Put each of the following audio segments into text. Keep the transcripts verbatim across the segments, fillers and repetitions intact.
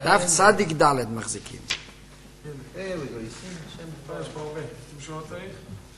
דף צדיק ד' מחזיקים. יש פה הרבה. מישהו לא צריך?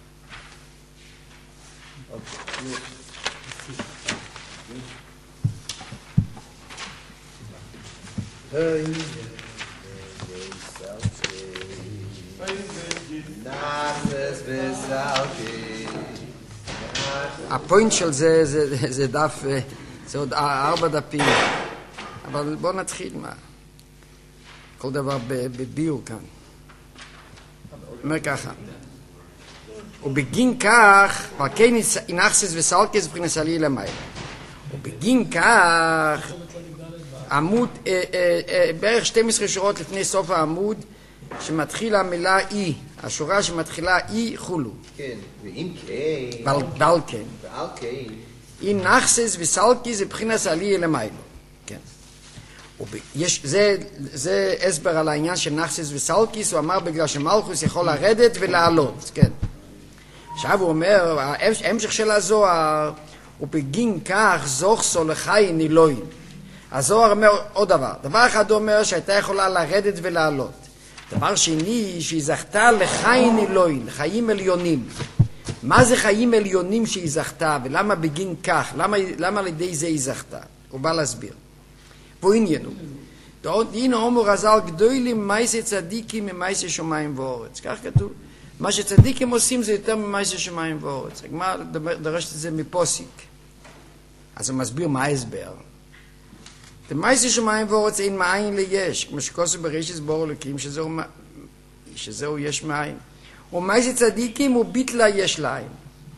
הפוינט של זה זה דף, זה עוד ארבע דפים, אבל בואו נתחיל מה כל דבר בביור כאן. אומר ככה, ובגין כך וכן ינחסס וסלקס מבחינת עלי למעלה, ובגין כך עמוד בערך שתים עשרה שורות לפני סוף העמוד שמתחילה המילה אי, השורה שמתחילה אי חולו. כן, ואם כן, ועל כן, ועל כן, אי נחסס וסלקס זה מבחינת עלי למעלה. כן. יש, זה, זה הסבר על העניין של נחסס וסלקיס. הוא אמר בגלל שמלכוס יכול לרדת ולעלות, כן. עכשיו הוא אומר, ההמשך של הזוהר, ובגין כך זוכסו לחיין אלוהים. הזוהר אומר עוד דבר. דבר אחד הוא אומר שהייתה יכולה לרדת ולעלות. דבר שני, שהיא זכתה לחיין אלוהים, לחיים עליונים. מה זה חיים עליונים שהיא זכתה, ולמה בגין כך? למה, למה על ידי זה היא זכתה? הוא בא להסביר. פה עניינו. הנה אומר רז"ל גדולים מייסי צדיקים ממייסי שמיים ואורץ. כך כתוב. מה שצדיקים עושים זה יותר ממייסי שמיים ואורץ. הגמרא דרשת את זה מפוסיק. אז הוא מסביר מה ההסבר. במייסי שמיים ואורץ אין מאין ליש. כמו שכוסו בראשית בור אלוקים שזהו, שזהו יש מאין. ומייסי צדיקים הוא ביטלה יש להם.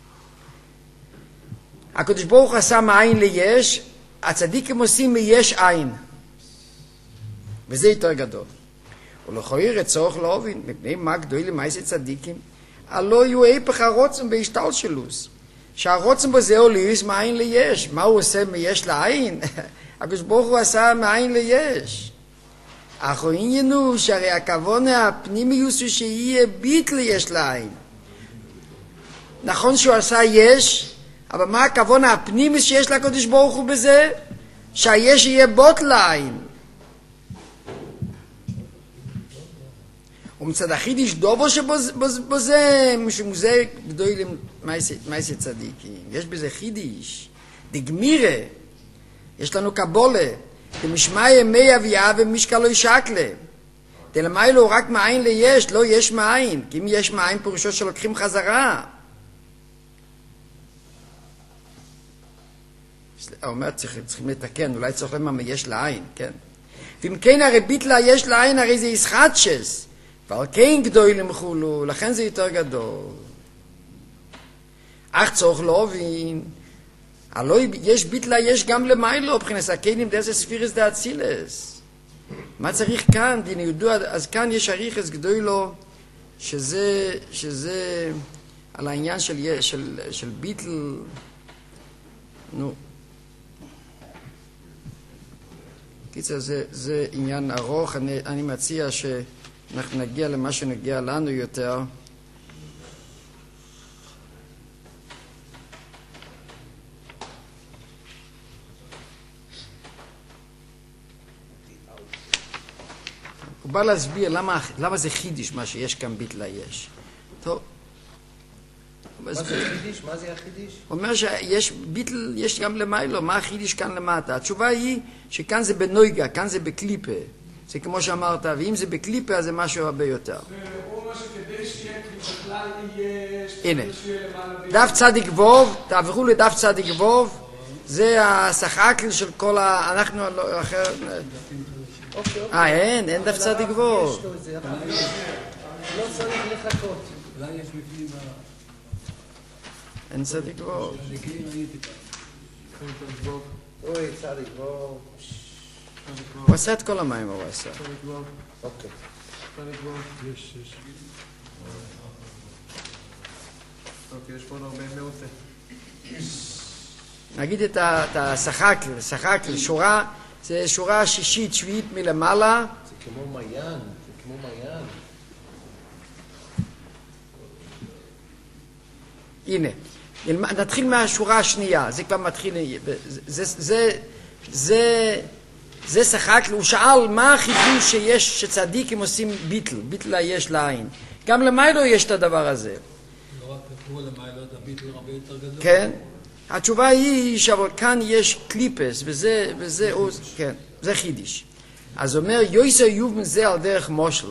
הקדוש ברוך עשה מאין ליש, הצדיקים עושים מיש עין. וזה יותר גדול. ולכויר צורך להובין, מפני מה גדול למעשה צדיקים, הלא יהיו היפך הרוצם בהשתלשלוס. שהרוצם בזה עוליס מעין ליש. מה הוא עושה מיש לעין? הקדוש ברוך הוא עשה מעין ליש. אך עניינו שהרי הכוונה הפנימיוס הוא שיהיה ביט ליש לעין. נכון שהוא עשה יש, אבל מה הכוונה הפנימיוס שיש לקדוש ברוך הוא בזה? שהיש יהיה בוט לעין. ומצד החידיש דובו שבזה, שמוזה גדולים מייסי צדיקים. יש בזה חידיש. דגמירה. יש לנו קבולה. דמשמע ימי אביה ומשקל לא ישקלה. דלמיילו רק מאין ליש, לא יש מאין. כי אם יש מאין פירושו שלוקחים חזרה. הוא אומר, צריכים לתקן, אולי צריך למה יש לעין, כן? ואם כן הרי ביטלה יש לעין, הרי זה ישחטשס. ועל כן גדולים חולו, לכן זה יותר גדול. אך צורך לא הבין, הלא יש ביטלה יש גם למיילו, מבחינת הקיינים דאס ספירס דה אצילס. מה צריך כאן? דין ידוע, אז כאן יש אריכס גדולו, שזה, שזה על העניין של, של, של ביטל, נו. קיצר, זה, זה עניין ארוך, אני, אני מציע שאנחנו נגיע למה שנגיע לנו יותר. הוא בא להסביר למה, למה זה חידיש מה שיש כאן ביטלה יש. טוב. מה זה החידיש? מה זה החידיש? הוא אומר שיש ביטל, יש גם למיילו, מה החידיש כאן למטה? התשובה היא שכאן זה בנויגה, כאן זה בקליפה. זה כמו שאמרת, ואם זה בקליפה אז זה משהו הרבה יותר. הוא אומר שכדי שיהיה בכלל יש... הנה, דף צדיק ווב, תעברו לדף צדיק ווב, זה השחקל של כל ה... אנחנו אחר... אה, אין, אין דף צדיק ווב. לא צריך לחכות. אולי יש בפנים ה... אין צדיק ווב. אוי, צדיק ווב. הוא עשה את כל המים, הוא עשה. אוקיי. יש, יש. אוקיי, יש פה עוד הרבה מאות. נגיד את השחקל, שחקל, שורה, זה שורה שישית, שביעית מלמעלה. זה כמו מעיין, זה כמו מעיין. הנה, נתחיל מהשורה השנייה, זה כבר מתחיל, זה, זה, זה, זה שחק, הוא שאל מה החידוש שיש שצדיקים עושים ביטל, ביטל יש לעין. גם למיילו יש את הדבר הזה. לא רק כתבו למיילו את הביטל הרבה יותר גדול. כן. התשובה היא שכאן יש קליפס, וזה, וזה, כן, זה חידיש. אז אומר, יויסר יובן זה על דרך מושל.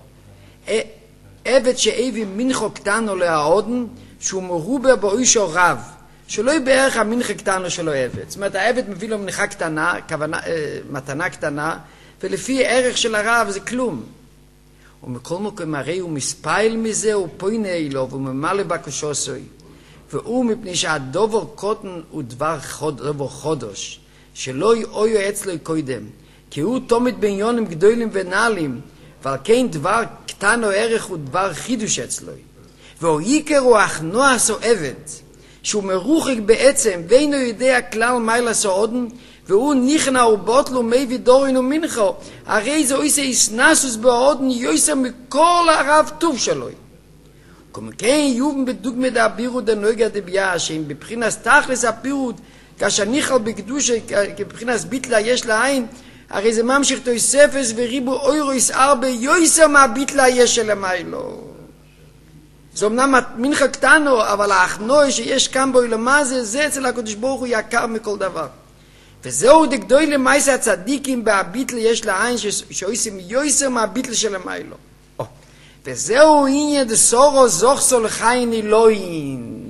עבד שאיבי מנחו קטנו להעודן, שהוא מרובה באישו רב. שלא בערך המנחה קטנו שלו עבד. זאת אומרת, העבד מביא לו מנחה קטנה, כוונה, מתנה קטנה, ולפי הערך של הרב זה כלום. ומכל מקום הרי הוא מספייל מזה, הוא פוינה אלו, והוא ממלא בקושו סוי. והוא מפני שהדובר קוטן הוא דבר חוד, דובר חודש, שלא יאויו אצלו קודם, כי הוא תומד בין יונים גדולים ונעלים, ועל כן דבר קטן או ערך הוא דבר חידוש אצלו. והוא עיקר הוא הכנוע עשו עבד, שהוא מרוחק בעצם, ואינו יודע כלל מיילה סעודן, והוא נכנע ובוטלו מי ודורין ומנחו, הרי זה עושה יסנסוס בעודן יויסר מכל הרב טוב שלו. כמו כן יובן בדוגמא דאבירות דנויגה דביה, שהם בבחינס תכלס הפירוט, כאשר ניחל בקדושה, כבחינס ביטלה יש לעין, הרי זה ממשיך תוספס וריבו אוירויס ארבע יויסר מהביטלה יש שלמיילו. זה אמנם מנחה קטנו, אבל האחנוי שיש כאן בו למה זה, זה אצל הקדוש ברוך הוא יקר מכל דבר. וזהו דגדוי למייסה הצדיקים בהביטל יש לעין שעושים יויסר מהביטל של המיילו. וזהו עניין דסורו זוכסו לחיים אלוהים.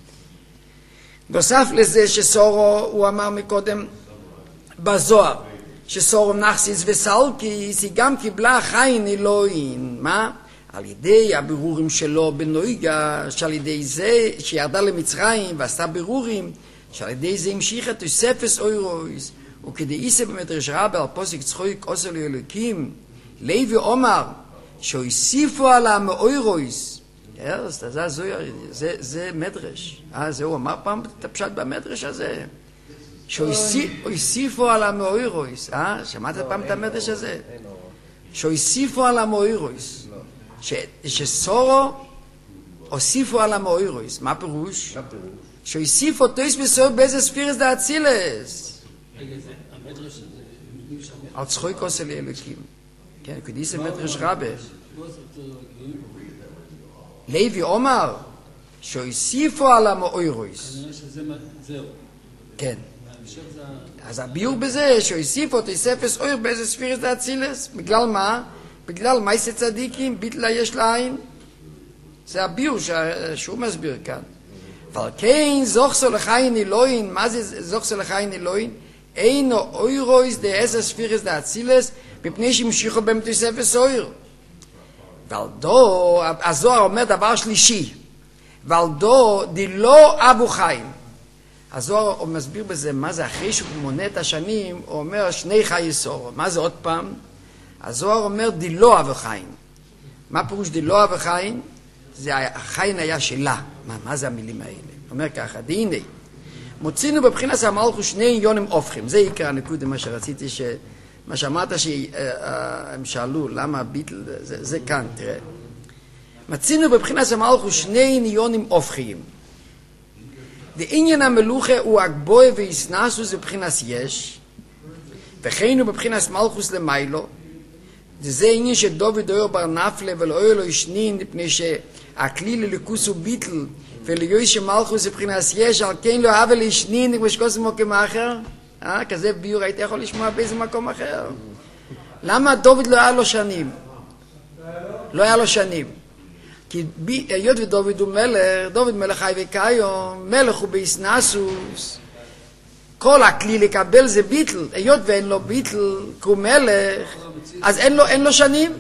נוסף לזה שסורו, הוא אמר מקודם בזוהר, שסורו נחסיס וסלקיס, היא גם קיבלה חיים אלוהים. מה? על ידי הבירורים שלו בנויגה, שעל ידי זה שירדה למצרים ועשתה בירורים, שעל ידי זה המשיכה תוספס אוירויס, וכדי איסה במדרש רבה על פוסק צחוק עושה לאלוקים, לוי אומר, שהוסיפו עלה מאוירויס, זה, זה, זה מדרש, אה, זה הוא אמר פעם את הפשט במדרש הזה, שהוסיפו עלה מאוירויס, אה, שמעת פעם את המדרש הזה? שהוסיפו עלה מאוירויס, שסורו הוסיפו עלה מאוירויס, מה פירוש? שהוסיפו תויס בסור באיזה ספירס דה אצילס. המדרש הזה, על צחוי כוסה לאלוקים. כן, כדי זה מדרש רבה. לוי אומר, שהוסיפו עלה מאוירויס. כנראה שזה זהו. כן. אז הביור בזה, שהוסיפו תוספס אויר באיזה ספירס דה אצילס. בגלל מה? בגלל מייסי צדיקים, ביטלה יש לעין. זה הביור שהוא מסביר כאן. אבל כן, זוכסו לחיים אלוהים, מה זה זוכסו לחיים אלוהים? אינו אוירויס דה עשר ספירס דה אצילס, מפני שהמשיכו בהם תוספס אויר. ועל דו, הזוהר אומר דבר שלישי, ועל דו דלא אבו חיים. הזוהר הוא מסביר בזה, מה זה אחרי שהוא מונה את השנים, הוא אומר שני חיי סורו. מה זה עוד פעם? הזוהר אומר דלא אבו חיים. מה פירוש דלא אבו חיים? זה החיים היה שלה. מה, מה זה המילים האלה? אומר ככה, והנה, מוצינו בבחינס המלכות שני עניונים הופכים. זה עיקר הנקודה, מה שרציתי ש... מה שאמרת שהם שאלו, למה ביטל, זה, זה כאן, תראה. מצינו בבחינס המלכות שני עניונים הופכים. דעניין המלוכה הוא הגבוה ויסנסו זה בבחינס יש, וכן הוא בבחינס מלכוס למיילו, זה עניין שדוד אויר בר נפלה ולא אויר לו ישנין, מפני שהכלי ללכוס הוא ביטל, וליועי שמלכוס בבחינס יש, על כן לא אהבה לישנין, כמו שקוס במקום אחר. אה, כזה ביור היית יכול לשמוע באיזה מקום אחר. למה דוד לא היה לו שנים? לא היה לו שנים. כי היות ודוד הוא מלך, דוד מלך חי וקיום, מלך הוא ביסנסוס, כל הכלי לקבל זה ביטל, היות ואין לו ביטל, כי הוא מלך, אז אין לו, אין לו שנים.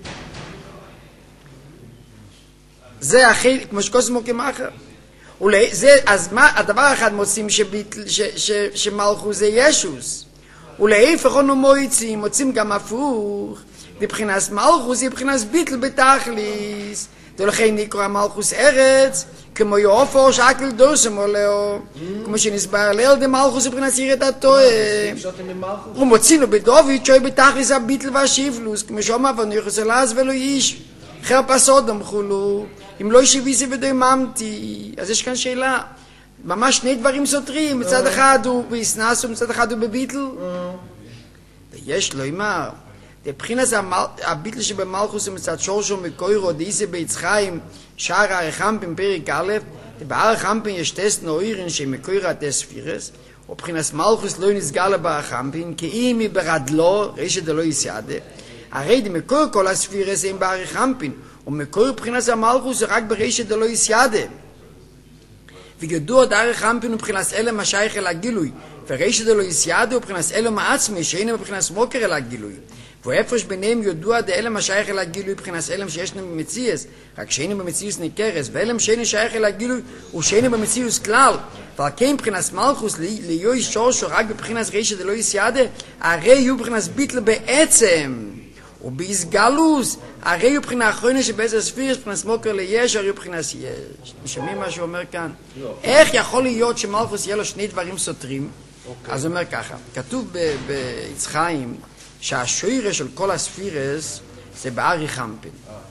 זה הכי, כמו שקוס מוקים אחר. זה, אז מה, הדבר אחד מוצאים שביטל, ש, ש, שמלכוס זה ישוס. ולהיפך אנו מוצאים, מוצאים גם הפוך, מבחינת מלכוס זה מבחינת ביטל בתכליס. ולכן נקרא מלכוס ארץ, כמו יופו שקל דוסם עולהו, כמו שנסבר ליל דמלכוס זה מבחינת ירד הטועה. ומוצאינו בדוד שוי בתכליס הביטל והשיבלוס, כמו שאומר ונכנס אלעז ולא איש, חרפה סודם חולו. אם לא ישביסי ודממתי, אז יש כאן שאלה, ממש שני דברים סותרים, מצד אחד הוא ביסנס ומצד אחד הוא בביטל. ויש לו אמר, מבחינת הביטל שבמלכוס מצד שורשו מקוירו דאיסה בית חיים שער הרחמפין פרק א', בהרחמפין יש טסט נוירין שמקוירה טסט ספירס, ובחינת מלכוס לא נסגר בהרחמפין, כי אם היא ברדלו, רשת דלו יסיידה, הרי דמקור כל הספירס הם בהרחמפין, ומקור מבחינת המלכוס רק ברשת דלו יסיידה. וידוע דרך חמפין ובחינת אלם השייך אל הגילוי, ורשת דלו יסיידה ובחינת אלם העצמי שאין מבחינת מוקר אל הגילוי. וההפרש ביניהם ידוע דאלם השייך אל הגילוי מבחינת אלם שישנו במציאס, רק שאינו במציאס ניכרס, ואלם שאינו שייך אל הגילוי הוא שאינו במציאס כלל. ועל כן מבחינת מלכוס ליוי שורשו רק בבחינת רשת דלו יסיידה, הרי יהיו בבחינת ביטל בעצם. ובהסגלוס, הרי יהיו בחינה האחרונה שבעצם הספירס, בחינת מוקר ליש, הרי יהיו בחינת יש. משמעים מה שהוא אומר כאן? איך יכול להיות שמלכוס יהיה לו שני דברים סותרים? אז הוא אומר ככה, כתוב ביצחיים, שהשוירה של כל הספירס זה בארי חמפין.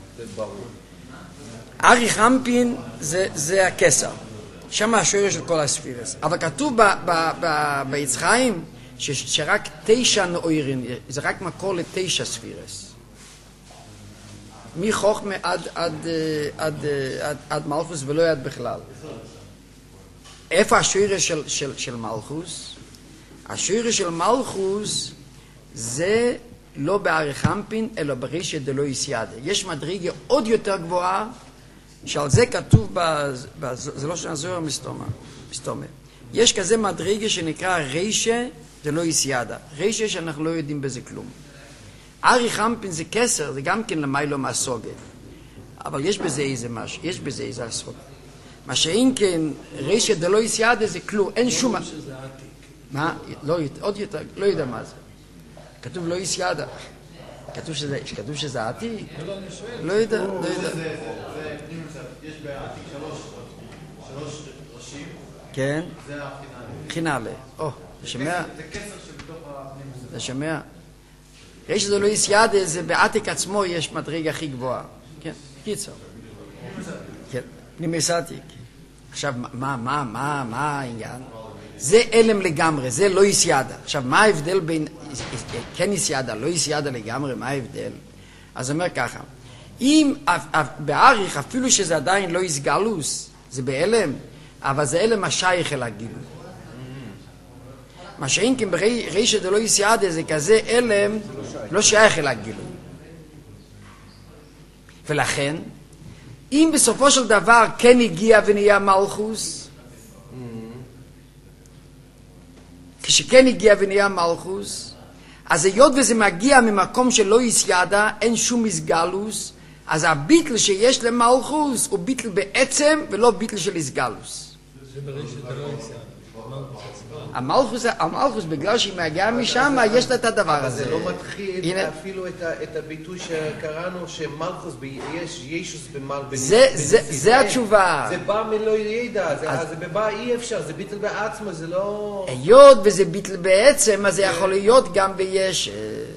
ארי חמפין זה, זה הכסר. שם השוירה של כל הספירס. אבל כתוב ביצחיים, ש, שרק תשע נוירין, זה רק מקור לתשע ספירס. מחוכמה עד, עד, עד, עד, עד מלכוס ולא יד בכלל. איפה השוירה של, של, של מלכוס? השוירה של מלכוס זה לא באריכמפין, אלא ברשת דלא יסיידה. יש מדרגה עוד יותר גבוהה, שעל זה כתוב, בז, בז, זה לא שנזור מסתומה, מסתומה. יש כזה מדרגה שנקרא רשת דלא יסיידה. רשת שאנחנו לא יודעים בזה כלום. אריכמפין זה כסר, זה גם כן למיילו מהסוגה. אבל יש בזה איזה משהו, יש בזה איזה הסוגה. מה שאין כן, רשת דלא יסיידה זה כלום, אין שום... מה? לא, עוד יותר, לא יודע מה זה. כתוב לא יסיידה. כתוב שזה, כתוב שזה העתיק. לא יודע, לא יודע. יש בעתיק שלוש, שלוש ראשים. כן. זה החינלה. חינלה. או, זה שומע? זה כסר שבתוך הפנים. זה שומע? ראש שזה לא יסיידה, זה בעתיק עצמו יש מדרגה הכי גבוהה. כן, קיצור. כן, פנימיוס עתיק. עכשיו, מה, מה, מה, מה העניין? זה אלם לגמרי, זה לא יסיידה. עכשיו, מה ההבדל בין כן יסיידה, לא יסיידה לגמרי, מה ההבדל? אז אומר ככה, אם בעריך, אפילו שזה עדיין לא יסגלוס, זה באלם, אבל זה אלם השייך אל הגילוי. מה שאין כן ברשת דלא יסיידה, זה כזה אלם לא שייך אל הגילוי. ולכן, אם בסופו של דבר כן הגיע ונהיה מלכוס, כשכן הגיע ונהיה מלכוס, אז היות וזה מגיע ממקום שלא יסיידה, אין שום מסגלוס, אז הביטל שיש למלכוס הוא ביטל בעצם ולא ביטל של הסגלוס. זה ברשת דלא יסיידה. המלכוס, המלכוס בגלל שהיא מגיעה משם, יש לה את הדבר הזה. זה לא מתחיל אפילו את הביטוי שקראנו שמלכוס, יש ישוס במלכוס. זה התשובה. זה בא מלא ידע, זה בא אי אפשר, זה ביטל בעצמו, זה לא... היות וזה ביטל בעצם, אז זה יכול להיות גם בישס.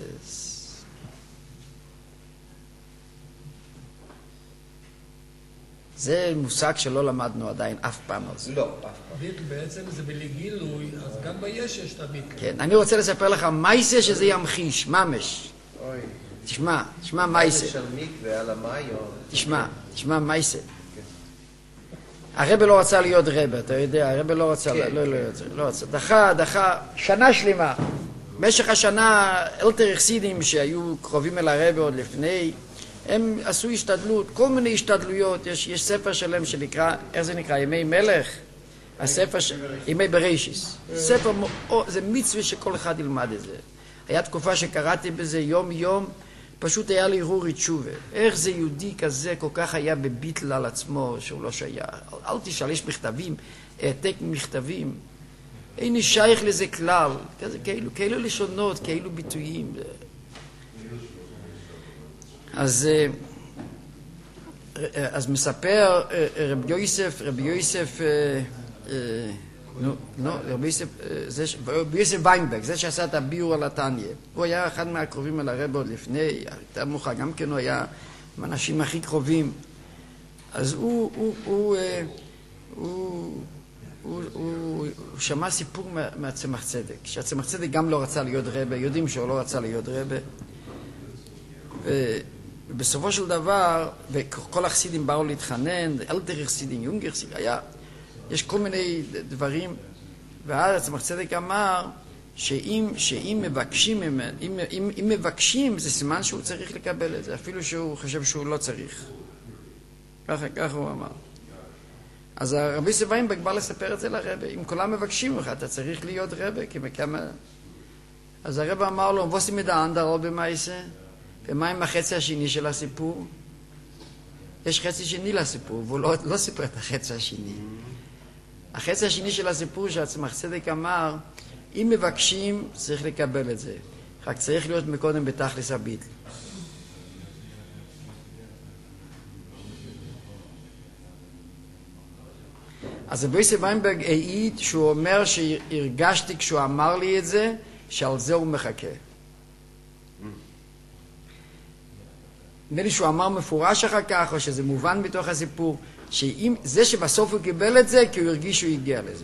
זה מושג שלא למדנו עדיין אף פעם על זה. לא, אף פעם. ביטל בעצם זה בלי גילוי, אז גם ביש יש את הביטל. כן, אני רוצה לספר לך מייסה שזה ימחיש, ממש. אוי. תשמע, תשמע מייסה. זה של מקווה על המיון. תשמע, תשמע מייסה. הרב לא רצה להיות רב, אתה יודע, הרב לא רצה, לא, לא, לא רצה. דחה, דחה, שנה שלמה. במשך השנה, אלתר חסידים שהיו קרובים אל הרב עוד לפני, הם עשו השתדלות, כל מיני השתדלויות, יש, יש ספר שלם שנקרא, איך זה נקרא, ימי מלך? הספר, ש... ימי בראשיס. ספר, זה מצווה שכל אחד ילמד את זה. היה תקופה שקראתי בזה יום יום, פשוט היה לי הרהורי תשובה. איך זה יהודי כזה כל כך היה בביטל על עצמו שהוא לא שייך. אל תשאל, יש מכתבים, העתק מכתבים. אין שייך לזה כלל. כזה, כאילו, כאילו לשונות, כאילו ביטויים. אז, אז מספר רבי יוסף, רבי יוסף, נו, נו, רבי יוסף, זה, רבי יוסף ויינברג, זה שעשה את הביור על התניא. הוא היה אחד מהקרובים אל הרב עוד לפני, יותר מאוחר, גם כן הוא היה מהאנשים הכי קרובים. אז הוא, הוא, הוא, הוא, הוא, הוא, הוא, הוא שמע סיפור מה, מהצמח צדק, שהצמח צדק גם לא רצה להיות רבה, יודעים שהוא לא רצה להיות רבה, ובסופו של דבר, וכל החסידים באו להתחנן, אלתר חסידים, יונגר חסידים, היה, יש כל מיני דברים, ואז הצמח צדק אמר, שאם, שאם מבקשים, אם, אם, אם מבקשים, זה סימן שהוא צריך לקבל את זה, אפילו שהוא חושב שהוא לא צריך. ככה, ככה הוא אמר. אז הרבי סוויינברג בא לספר את זה לרבי, אם כולם מבקשים לך, אתה צריך להיות רבי, כי מכמה... אז הרבי אמר לו, ווסי מדען דרול במייסה, ומה עם החצי השני של הסיפור? יש חצי שני לסיפור, והוא לא, לא סיפר את החצי השני. החצי השני של הסיפור שהצמח צדק אמר, אם מבקשים, צריך לקבל את זה. רק צריך להיות מקודם בתכלס הביטל. אז רבי ויינברג העיד שהוא אומר שהרגשתי כשהוא אמר לי את זה, שעל זה הוא מחכה. נראה לי שהוא אמר מפורש אחר כך, או שזה מובן בתוך הסיפור, שזה שבסוף הוא קיבל את זה, כי הוא הרגיש שהוא הגיע לזה.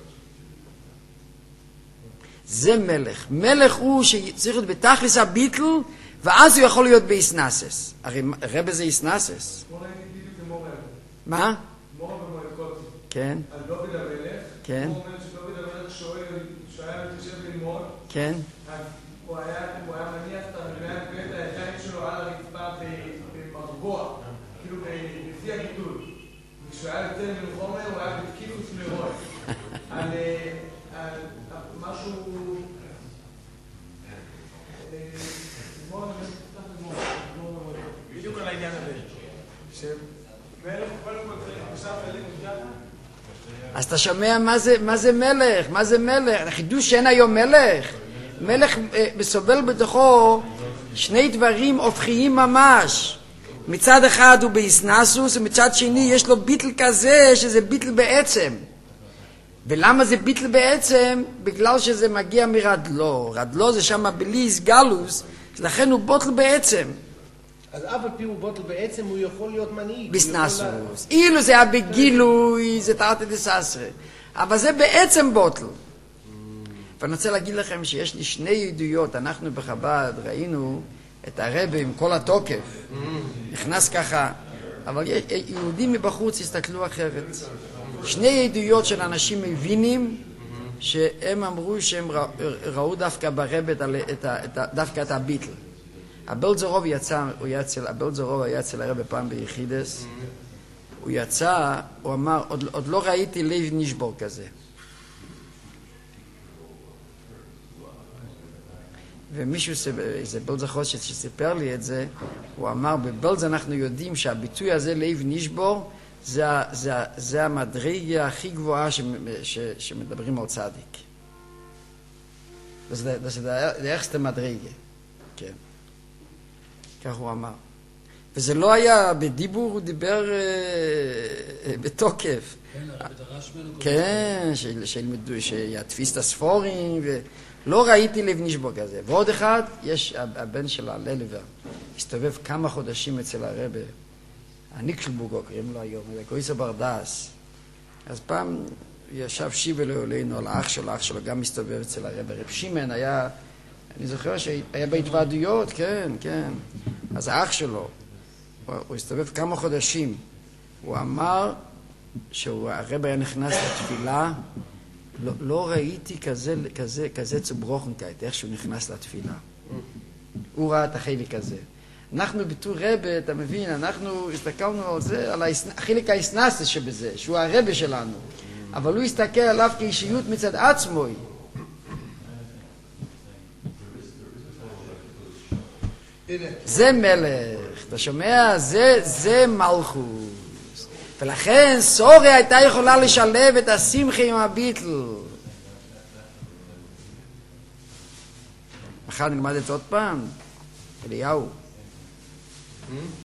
זה מלך. מלך הוא שצריך להיות בתכלס הביטל, ואז הוא יכול להיות באיסנסס. הרי רבי זה איסנסס. מה? כן. על דוד המלך. כן. הוא אומר שדוד המלך שואל, שהיה מתיישב ללמוד. כן. הוא היה מניח את הרגליים ואת הידיים שלו על הרצפה במרגוע, כאילו לפי הגידול. וכשהוא היה יוצא מלחומר, הוא היה בתקיפוס מרוי. על משהו... בדיוק על העניין הזה. שמלך קודם כל צריך בסף אלים מודעת. אז אתה שומע מה זה, מה זה מלך? מה זה מלך? החידוש שאין היום מלך. מלך אה, מסובל בתוכו שני דברים הופכיים ממש. מצד אחד הוא באיסנסוס, ומצד שני יש לו ביטל כזה שזה ביטל בעצם. ולמה זה ביטל בעצם? בגלל שזה מגיע מרדלו. רדלו זה שם בליס גלוס, לכן הוא בוטל בעצם. אז אף על פי הוא בוטל בעצם, הוא יכול להיות מנהיג. בסנסוס. אילו זה היה בגילוי, זה תרתי דססרי. אבל זה בעצם בוטל. ואני רוצה להגיד לכם שיש לי שני עדויות. אנחנו בחב"ד ראינו את הרבי עם כל התוקף. נכנס ככה. אבל יהודים מבחוץ הסתכלו אחרת. שני עדויות של אנשים מבינים, שהם אמרו שהם ראו דווקא ברבי דווקא את הביטל. הבלזרוב יצא, הוא יצא, הבלזרוב היה אצל הרבי פעם ביחידס, הוא יצא, הוא אמר, עוד, עוד לא ראיתי לב נשבור כזה. ומישהו, איזה בלזרוב שסיפר לי את זה, הוא אמר, בבלז אנחנו יודעים שהביטוי הזה לב נשבור, זה, זה, זה המדרגה הכי גבוהה ש, ש, שמדברים על צדיק. זה, זה, זה erste מדרגה, כן. כך הוא אמר. וזה לא היה בדיבור, הוא דיבר אה, אה, בתוקף. כן, אבל דרש ממנו... כן, שילמדו, שיתפיס את הספורים, ולא ראיתי לב נשבור כזה. ועוד אחד, יש הבן של הללבר, הסתובב כמה חודשים אצל הרבי, הניקשלבורגו, קוראים לו היום, זה קויסר ברדס. אז פעם ישב שיבה לעולנו על האח שלו, האח שלו גם הסתובב אצל הרבי. רב שימן היה... אני זוכר שהיה בהתוועדויות, כן, כן. אז האח שלו, הוא, הוא הסתובב כמה חודשים. הוא אמר שהרבי היה נכנס לתפילה, לא, לא ראיתי כזה, כזה, כזה צוברוכנקייט, איך שהוא נכנס לתפילה. הוא ראה את החלק הזה. אנחנו בתור רבי, אתה מבין, אנחנו הסתכלנו על זה, על החלק האסנסס שבזה, שהוא הרבי שלנו. אבל הוא הסתכל עליו כאישיות מצד עצמו. זה מלך, אתה שומע? זה, זה מלכוס. ולכן סוריה הייתה יכולה לשלב את השמחה עם הביטל. מחר נלמד את זה עוד פעם. אליהו.